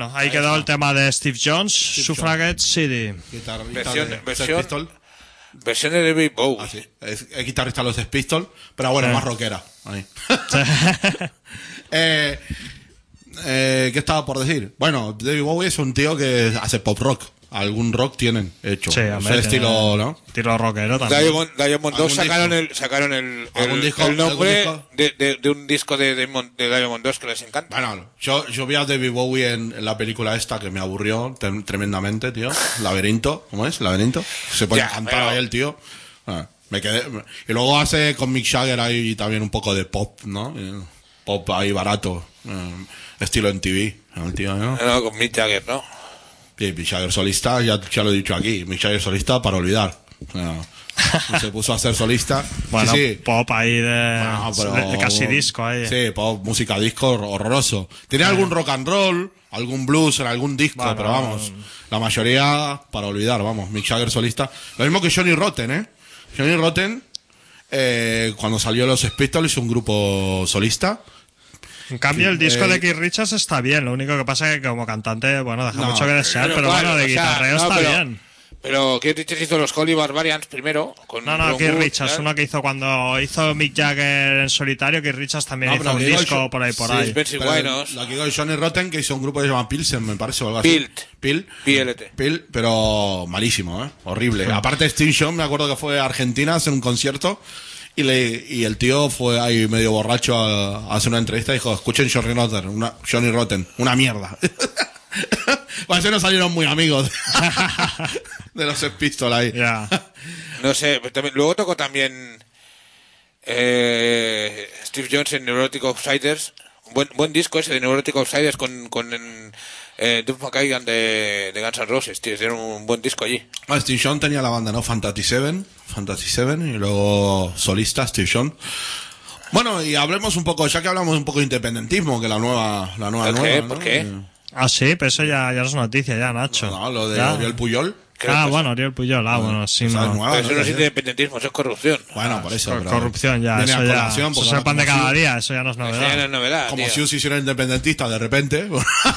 bueno, ahí quedó el tema de Steve Jones, Suffragette City. Guitarrista Versión- de Sex versión- Pistols. Versión de David Bowie. Ah, sí. Es guitarrista de los Sex Pistols, pero bueno, más rockera. Ahí. ¿Qué estaba por decir? Bueno, David Bowie es un tío que hace pop rock. Algún rock tienen hecho. Sí, O sea, hombre, estilo, ¿no? Tiro rockero también. Diamond 2 ¿Algún sacaron el ¿Algún disco? nombre ¿Algún de un disco de Diamond 2 que les encanta. Bueno, yo vi a David Bowie en la película esta que me aburrió tremendamente, tío. Laberinto, ¿cómo es? Laberinto. Se pone Ya, a cantar pero- ahí el tío. Me quedé. Y luego hace con Mick Jagger ahí también un poco de pop, ¿no? Pop ahí barato. Estilo MTV, el tío, ¿no? No, con Mick Jagger, ¿no? Y Mick Jagger solista, ya lo he dicho aquí. Mick Jagger solista para olvidar. Se puso a ser solista. Bueno, sí, sí. pop ahí de, Bueno, pero- de casi disco ahí. Sí, pop, música disco horroroso. Tenía algún rock and roll, algún blues en algún disco, Bueno, pero vamos, la mayoría para olvidar, vamos. Mick Jagger solista. Lo mismo que Johnny Rotten, ¿eh? Johnny Rotten, cuando salió los Pistols, hizo un grupo solista. En cambio, el disco de Keith Richards está bien. Lo único que pasa es que como cantante, bueno, deja No, mucho que desear, pero claro, bueno, de o sea, guitarreo no, está pero- bien. Pero Keith Richards hizo los Holy Barbarians primero. Con No, Ron Keith Wood, Richards, ¿eh? uno que hizo cuando hizo Mick Jagger en solitario, Keith Richards también No, hizo pero un que digo disco yo- por ahí. Sí, Spencer Pero Winos. lo que digo de Johnny Rotten, que hizo un grupo que se llama Pilsen, me parece, o algo así. Pilt. PLT. Pil, pero malísimo, ¿eh? Horrible. Aparte, Steve Jones, me acuerdo que fue a Argentina a hacer un concierto y el tío fue ahí medio borracho a hacer una entrevista y dijo, escuchen Johnny Rotten, una mierda. Parece que no salieron muy amigos de los Sex Pistols ahí. Ya. No sé, pero también, luego tocó también Steve Jones en Neurotic Outsiders. Buen disco ese de Neurotic Outsiders con Duff McKagan de Guns N' Roses, tío. Tiene un buen disco allí. Steve Jones tenía la banda, ¿no? Fantasy Seven, y luego solista Steve Jones. Bueno, y hablemos un poco, ya que hablamos un poco de independentismo, que la nueva ¿Por qué? ¿no? ¿Por qué? Ah, sí, pero eso ya es noticia, ya, Nacho. No, lo de Ya. Oriol Puyol. Bueno, Oriol Puyol, bueno, sí, Esa es no. nueva, Pero eso no es ¿no? independentismo, eso es corrupción. Bueno, por eso. pero Corrupción ya, viene a eso ya. colación, Eso porque es el ahora pan de como cada si- día, eso ya no es Eso ya no novedad. es novedad, Como tío. si hiciera independentista de repente.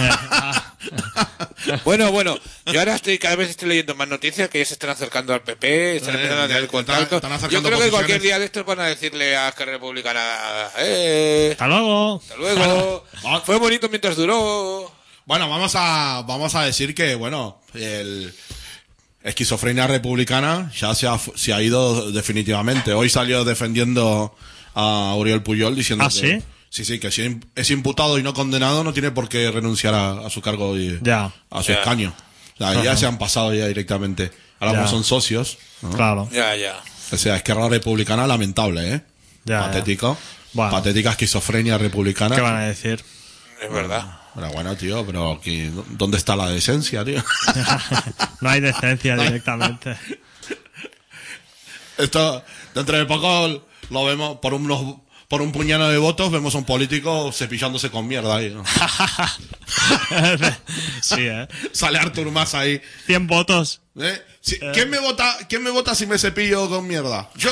Bueno, yo ahora cada vez estoy leyendo más noticias que ya se están acercando al PP, están empezando a tener contacto. están Yo acercando creo que cualquier posiciones. día de estos van a decirle a Esquerra Republicana, Hasta luego. hasta luego, Ah. fue bonito mientras duró. Bueno, vamos a decir que, bueno, el esquizofrenia republicana ya se ha ido definitivamente. Hoy salió defendiendo a Oriol Puyol diciendo ¿Ah, que... sí? Sí, que si es imputado y no condenado no tiene por qué renunciar a su cargo y Ya. a su Ya. escaño. O sea, ya se han pasado ya directamente. Ahora Ya. como son socios, ¿no? Claro. Ya. O sea, Esquerra Republicana lamentable, ¿eh? Ya, Patético. Bueno. Patética esquizofrenia republicana. ¿Qué van a decir? Es verdad. Pero bueno, tío, pero ¿dónde está la decencia, tío? No hay decencia directamente. Esto, dentro de poco lo vemos por un puñado de votos, vemos a un político cepillándose con mierda ahí, ¿no? Sí, Sale Artur Mas ahí. 100 votos. ¿Eh? Sí, ¿Quién me vota si me cepillo con mierda? Yo.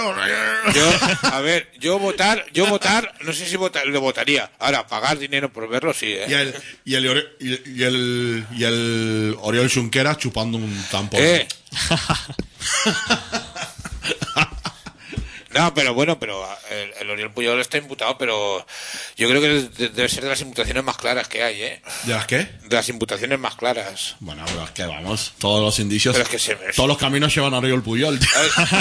Yo votar, no sé si lo votaría. Ahora, pagar dinero por verlo, sí, ¿eh? Y el Oriol Junqueras chupando un tampón. No, pero bueno, el Oriol Puyol está imputado, pero yo creo que debe ser de las imputaciones más claras que hay, ¿eh? ¿De las qué? De las imputaciones más claras. Bueno, pero es que vamos, todos los indicios, Pero es que todos los caminos llevan a Oriol Puyol, tío.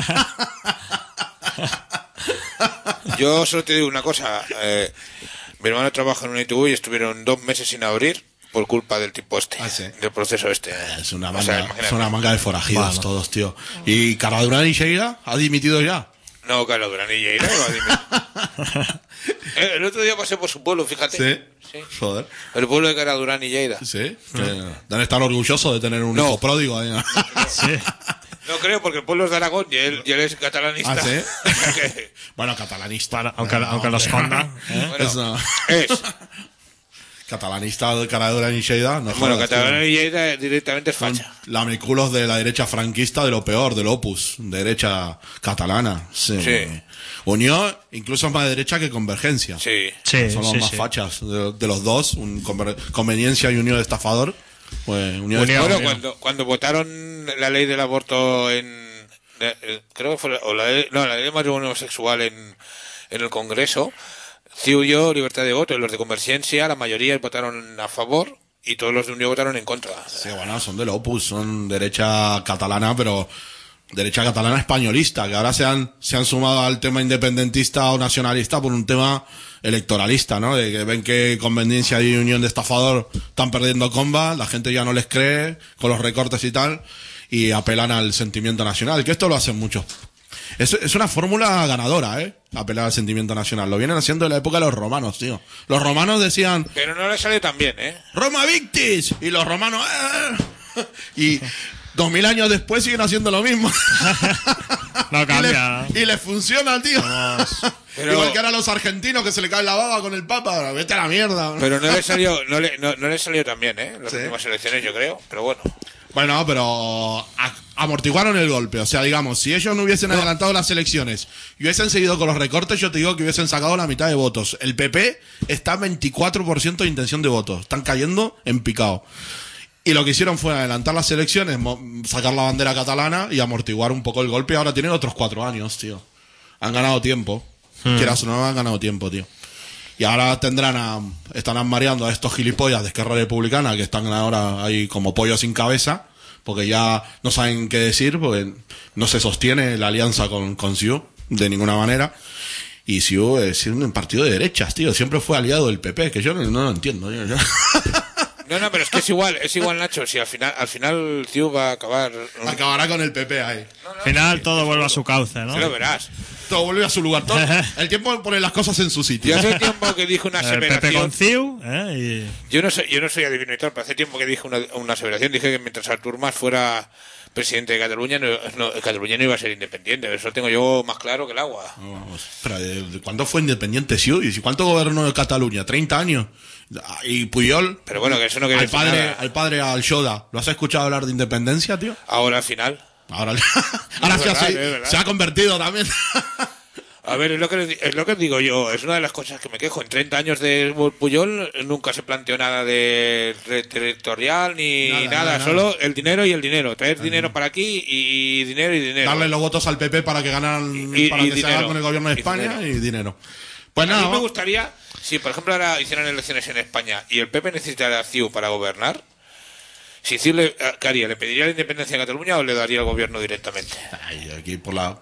Yo solo te digo una cosa. Mi hermano trabaja en un ITV y estuvieron 2 meses sin abrir por culpa del tipo este, Ah, sí. del proceso este. Es una O sea, manga, imagínate. es una manga de forajidos Bueno. todos, tío. ¿Y Caradurán y Sheila ha dimitido ya? No, Carlos Durán y Lleida, no, dime. El otro día pasé por su pueblo, fíjate. Sí. Joder. El pueblo de Cara Durán y Lleida. Sí. Deben estar orgullosos de tener un No. hijo pródigo ahí. Sí. No creo, porque el pueblo es de Aragón y él es catalanista. Ah, ¿sí? Que- Bueno, catalanista. Aunque lo escondan. bueno, Eso. es. catalanista de cara dura en Lleida. No Bueno, jodas, Cataluña tío. y Lleida directamente es Son facha. lamiculos de la derecha franquista de lo peor, del Opus, derecha catalana. Sí. Sí. Unió incluso más de derecha que Convergencia. Sí. Sí, Son los sí, más sí. fachas de los dos, Conveniencia y Unión de Estafador. Pues Unión de Unión. Bueno, Unión. cuando votaron la ley del aborto creo que fue la ley de matrimonio homosexual en el Congreso, CiU dio libertad de voto, y los de Convergencia, la mayoría votaron a favor y todos los de Unión votaron en contra. Sí, bueno, son del Opus, son derecha catalana, pero derecha catalana españolista, que ahora se han sumado al tema independentista o nacionalista por un tema electoralista, ¿no? De que ven que Conveniencia y Unión de Estafador están perdiendo comba, la gente ya no les cree con los recortes y tal, y apelan al sentimiento nacional, que esto lo hacen muchos. Es una fórmula ganadora, apelar al sentimiento nacional. Lo vienen haciendo en la época de los romanos, tío. Los romanos decían, Pero no le salió tan bien, ¿eh? Roma Victis, y los romanos, y 2000 años después siguen haciendo lo mismo. No cambia. Y les funciona, tío. Pero- Igual que ahora los argentinos que se le cae la baba con el Papa, vete a la mierda. Pero no le salió, no le salió tan bien, ¿eh? Las Sí. últimas elecciones, yo creo. Pero bueno. Bueno, pero amortiguaron el golpe. O sea, digamos, si ellos no hubiesen adelantado las elecciones y hubiesen seguido con los recortes, yo te digo que hubiesen sacado la mitad de votos. El PP está a 24% de intención de votos. Están cayendo en picado. Y lo que hicieron fue adelantar las elecciones, sacar la bandera catalana y amortiguar un poco el golpe. Y ahora tienen otros 4 años, tío. Han ganado tiempo. Quieras o no, han ganado tiempo, tío. Y ahora están mareando a estos gilipollas de Esquerra Republicana que están ahora ahí como pollo sin cabeza, porque ya no saben qué decir, porque no se sostiene la alianza con CiU de ninguna manera. Y CiU es un partido de derechas, tío. Siempre fue aliado del PP, que yo no lo entiendo. No, pero es que es igual, Nacho. Si al final CiU va a acabar. Acabará con el PP ahí. Al final todo vuelve a su cauce, ¿no? Sí, lo verás. Todo vuelve a su lugar. El tiempo pone las cosas en su sitio. Yo hace tiempo que dije una El PP con aseveración. CiU, Yo no soy adivino y tal, pero hace tiempo que dije una aseveración. Dije que mientras Artur Mas fuera presidente de Cataluña, Cataluña no iba a ser independiente. Eso lo tengo yo más claro que el agua. Vamos. Pero, ¿de cuándo fue independiente CiU? ¿Y cuánto gobernó de Cataluña? ¿30 años? Y Puyol, Pero bueno, que eso no quiere al decir padre, nada. al padre al Shoda, ¿lo has escuchado hablar de independencia, tío? Ahora al final. Ahora Es verdad. se ha convertido también. A ver, es lo que digo yo. Es una de las cosas que me quejo. En 30 años de Puyol nunca se planteó nada de red territorial ni nada. Solo el dinero y el dinero. Traer dinero para aquí y dinero y dinero. Darle los votos al PP para que ganan, Y para que se dinero. haga con el gobierno de Y España dinero. y dinero. Pues A nada, mí me gustaría, si por ejemplo ahora hicieran elecciones en España y el PP necesitara a CiU para gobernar, si CiU ¿qué haría? ¿Le pediría la independencia a Cataluña o le daría el gobierno directamente? ay, aquí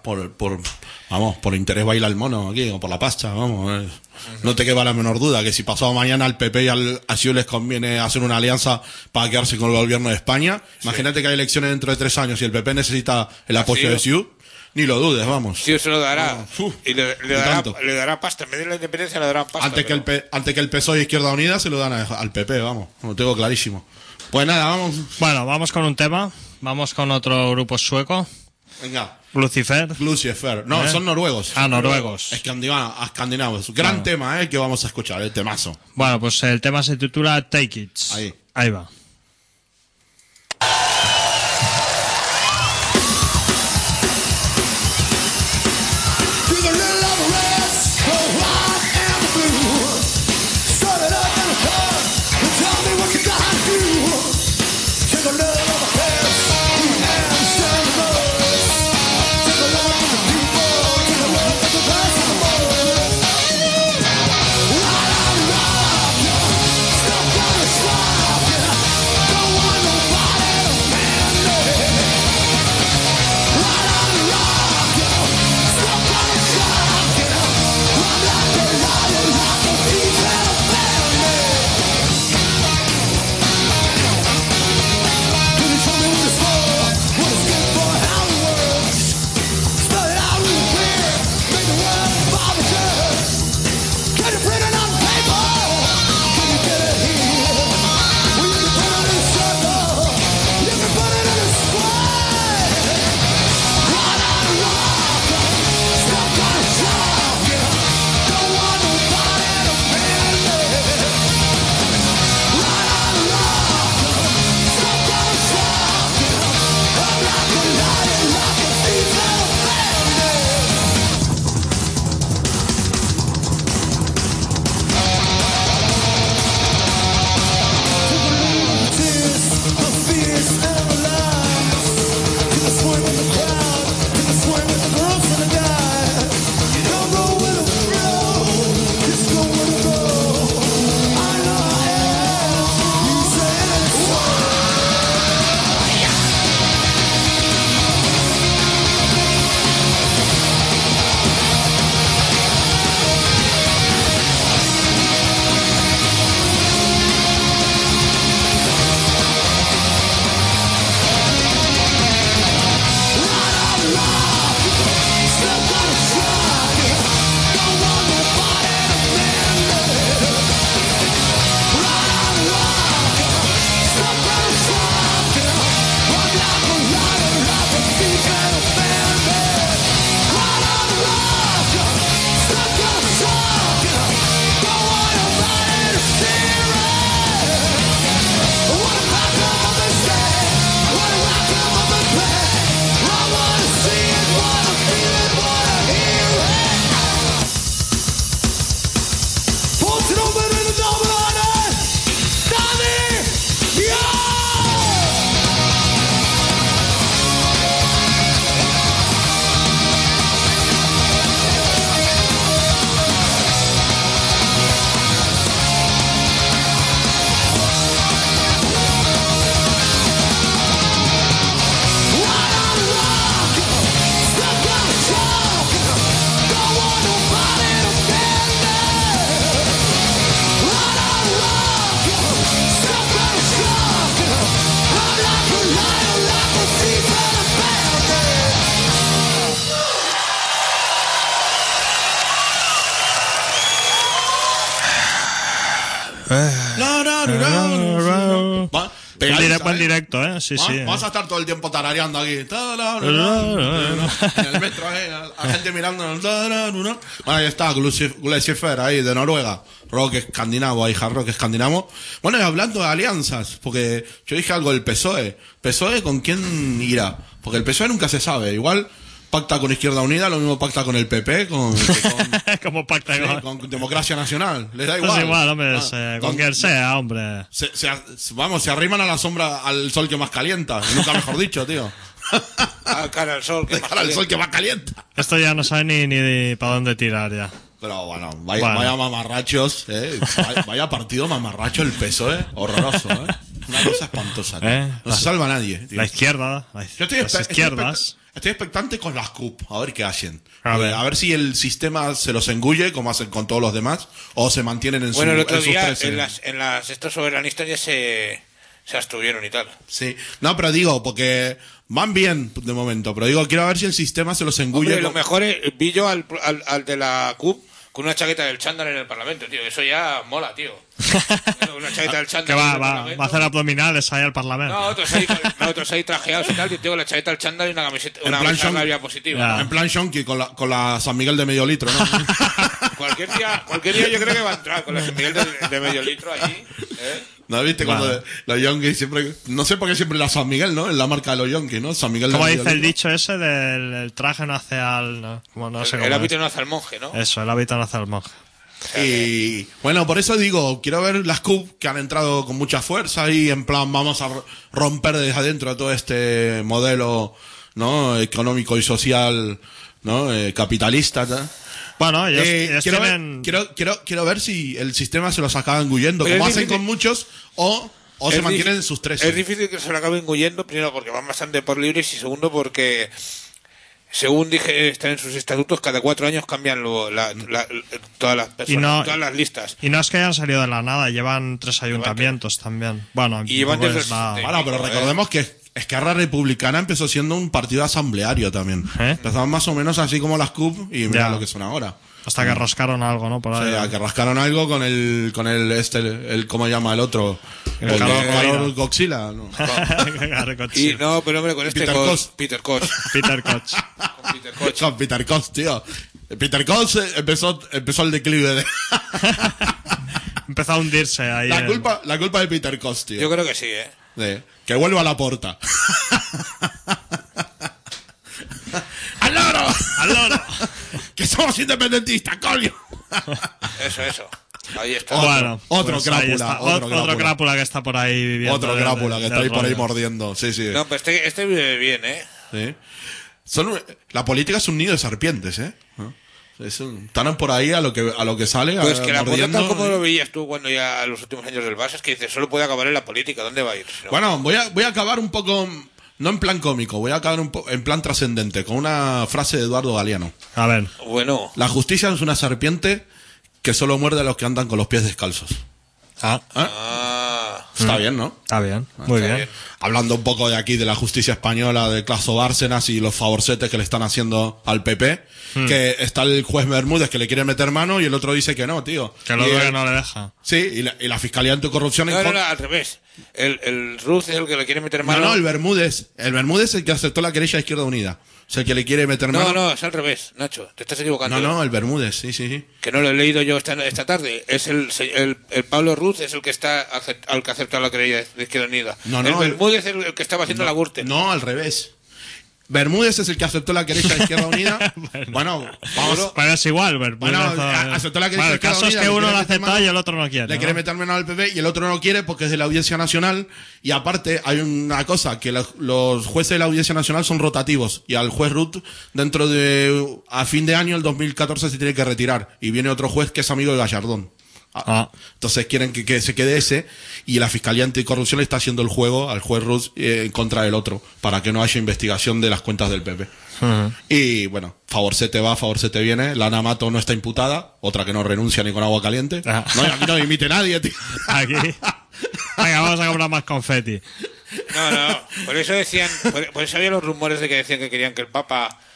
por interés baila el mono, aquí, o por la pasta, vamos. No te queda la menor duda que si pasado mañana al PP y a CiU les conviene hacer una alianza para quedarse con el gobierno de España, imagínate que hay elecciones dentro de 3 años y el PP necesita el apoyo de CiU, ni lo dudes, vamos. CiU se lo dará y le tanto. dará pasta. En vez de la independencia le darán pasta. Antes que el PSOE y Izquierda Unida se lo dan al PP, vamos, lo tengo clarísimo. Pues nada, vamos. Bueno, vamos con un tema. Vamos con otro grupo sueco. Venga. Lucifer. Lucifer. No, ¿Eh? son noruegos. Ah, noruegos. Escandinavos. Gran tema, que vamos a escuchar, el temazo. Bueno, pues el tema se titula Take It. Ahí va. Stop Buen directo, ¿eh? Sí, sí. Vamos a estar todo el tiempo tarareando aquí. En el metro, la gente mirando. Bueno, ahí está, Glesiefer ahí, de Noruega. Rock escandinavo, ahí, hard rock escandinavo. Bueno, y hablando de alianzas, porque yo dije algo del PSOE. ¿PSOE con quién irá? Porque el PSOE nunca se sabe. Igual pacta con Izquierda Unida, lo mismo pacta con el PP, como pacta con Democracia Nacional. Les da igual. Pues igual, hombre, con quien sea, hombre. Se arriman a la sombra al sol que más calienta. Nunca mejor dicho, tío. Al cara al sol que más calienta. Esto ya no sabe ni para dónde tirar ya. Pero bueno, vaya mamarrachos, vaya partido mamarracho el PSOE, horroroso, una cosa espantosa, tío. No se salva nadie, tío. La izquierda, las izquierdas. Estoy expectante con las CUP, a ver qué hacen. A ver si el sistema se los engulle, como hacen con todos los demás, o se mantienen en Bueno, el otro sus día, 13. estos soberanistas ya se abstuvieron y tal. Sí, no, pero digo, porque van bien de momento, pero digo, quiero ver si el sistema se los engulle. Hombre, lo mejor es, vi yo al de la CUP con una chaqueta del chándal en el Parlamento, tío. Eso ya mola, tío. Una chaqueta del chándal. Que va a hacer abdominales ahí al Parlamento. No, otros ahí trajeados y tal. Yo tengo la chaqueta del chándal y una camiseta, una camisa positiva. En plan shonky, con la San Miguel de medio litro, ¿no? cualquier día yo creo que va a entrar con la San Miguel de medio litro allí. ¿No viste? Cuando los yonkis siempre... No sé por qué siempre la San Miguel, ¿no? Es la marca de los yonkis, ¿no? San Miguel de ¿Cómo medio dice el litro. dicho ese del traje no hace al... No, como no sé el hábito no hace al monje, ¿no? Eso, el hábito no hace al monje. Y bueno, por eso digo, quiero ver las CUP que han entrado con mucha fuerza y en plan vamos a romper desde adentro todo este modelo, ¿no? Económico y social, ¿no? Capitalista, ¿no? Bueno, quiero ver si el sistema se los acaba engullendo, como hacen con muchos, o se mantienen en sus 13. Es difícil que se lo acabe engullendo, primero porque van bastante por libres y segundo porque, según dije, están en sus estatutos, cada 4 años cambian todas las personas, todas las listas. Y no es que hayan salido de la nada, llevan 3 ayuntamientos también. Bueno, y llevan desde bueno, pero recordemos que Esquerra Republicana empezó siendo un partido asambleario también. Empezaban más o menos así como las CUP y mira lo que son ahora. Hasta que rascaron algo, ¿no? Por ahí. O sea, que rascaron algo con el ¿cómo se llama el otro? El calor Godzilla, ¿no? Y no, pero hombre, con Peter Koch. Con Peter Koch, tío. Peter Koch empezó el declive de... Empezó a hundirse ahí. La culpa de Peter Koch, tío. Yo creo que sí, que vuelva a la porta. ¡Al loro! ¡Que somos independentistas, coño! Eso. Ahí está. Bueno, otro pues crápula. Otro crápula que está por ahí viviendo. Otro crápula que está ahí por ahí mordiendo. Sí. No, pues este vive bien, Sí. La política es un nido de serpientes, Están por ahí a lo que sale. Pues que la política, tal como lo veías tú cuando ya los últimos años del Barça, es que dices, solo puede acabar en la política. ¿Dónde va a ir? Si no... Bueno, voy a acabar un poco... No en plan cómico, voy a acabar en plan trascendente, con una frase de Eduardo Galeano. A ver. Bueno. La justicia es una serpiente que solo muerde a los que andan con los pies descalzos. Está bien, ¿no? Está bien, muy bien. Hablando un poco de aquí de la justicia española, de Caso Bárcenas y los favorcetes que le están haciendo al PP, que está el juez Bermúdez que le quiere meter mano y el otro dice que no, tío. Que el otro no le deja. Sí, y la Fiscalía Anticorrupción... No, al revés. El Ruz es el que le quiere meter mano. No, el Bermúdez. El Bermúdez es el que aceptó la querella de Izquierda Unida. Es el que le quiere meter mano. No, es al revés, Nacho. Te estás equivocando. No, el Bermúdez, sí. Que no lo he leído yo esta tarde. Es el Pablo Ruz es el que al que ha aceptado la querella de Izquierda Unida. El Bermúdez es el que estaba haciendo la Gürtel. No, al revés. Bermúdez es el que aceptó la querella de Izquierda Unida. Bueno, vamos. Pero es igual, aceptó la querella de Izquierda Unida. El caso es que uno lo acepta y el otro no quiere. Le quiere meter mano al PP y el otro no quiere porque es de la Audiencia Nacional. Y aparte, hay una cosa: que los jueces de la Audiencia Nacional son rotativos. Y al juez Ruth, a fin de año, el 2014, se tiene que retirar. Y viene otro juez que es amigo de Gallardón. Entonces quieren que se quede ese y la Fiscalía Anticorrupción le está haciendo el juego al juez Ruz en contra del otro para que no haya investigación de las cuentas del PP. Y bueno, favorcete va, favorcete viene. Lana Mato no está imputada, otra que no renuncia ni con agua caliente. No, aquí no dimite nadie, tío. Aquí. Venga, vamos a comprar más confeti. No, por eso decían, por eso había los rumores de que decían que querían que el Papa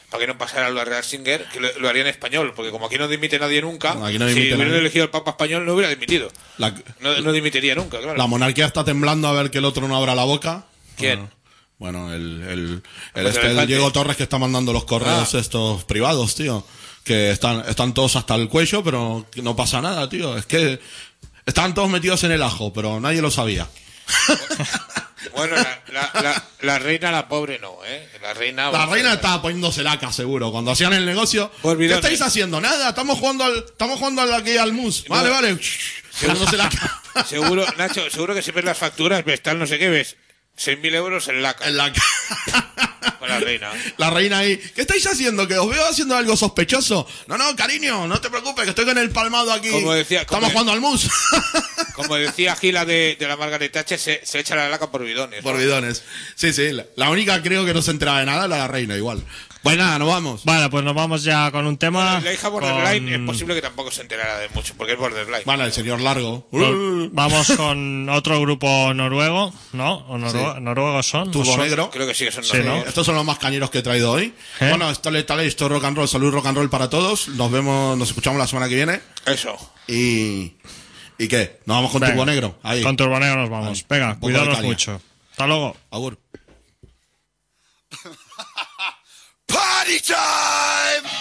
para que no pasara lo de Ratzinger, que lo haría en español, porque como aquí no dimite nadie nunca, Aquí no si dimite hubieran nadie. elegido al Papa español no hubiera dimitido. La, No dimitiría nunca, claro. la monarquía está temblando a ver que el otro no abra la boca. ¿Quién? Bueno, el Elefante. Diego Torres, que está mandando los correos estos privados, tío. Que están todos hasta el cuello, pero que no pasa nada, tío. Es que estaban todos metidos en el ajo, pero nadie lo sabía. Bueno, la reina, la pobre no, ¿eh? La reina Estaba poniéndose laca, seguro. Cuando hacían el negocio. Por ¿Qué bidones. estáis haciendo? Nada, estamos jugando al mus. Vale, vale. Poniéndose laca. Seguro, Nacho, seguro que si ves las facturas, ves tal, no sé qué, ves 6.000 euros en laca. En la Con la reina. La reina ahí. ¿Qué estáis haciendo? ¿Que os veo haciendo algo sospechoso? No, cariño, no te preocupes, que estoy con el palmado aquí. Como decía, Estamos jugando al mus. Como decía Gila de la Margaret Thatcher, se echa la laca por bidones. Por ¿no? bidones. Sí. La única creo que no se enteraba de nada era la reina, igual. Pues nada, nos vamos. Vale, pues nos vamos ya con un tema. La hija borderline es posible que tampoco se enterara de mucho, porque es borderline. Vale, el señor Largo. Vamos con otro grupo noruego, ¿no? ¿O noruegos son? Tubo ¿O son? Negro. Creo que sí que son Sí, ¿no? noruegos. Estos son los más cañeros que he traído hoy. ¿Eh? Bueno, esto es rock and roll, salud rock and roll para todos. Nos escuchamos la semana que viene. Eso. ¿Y qué? Nos vamos con Venga, Turbo Negro. Ahí. Con Turbo Negro nos vamos. Vale. Venga, Un poco de cuidaros caña. mucho. Hasta luego. Agur. Party time!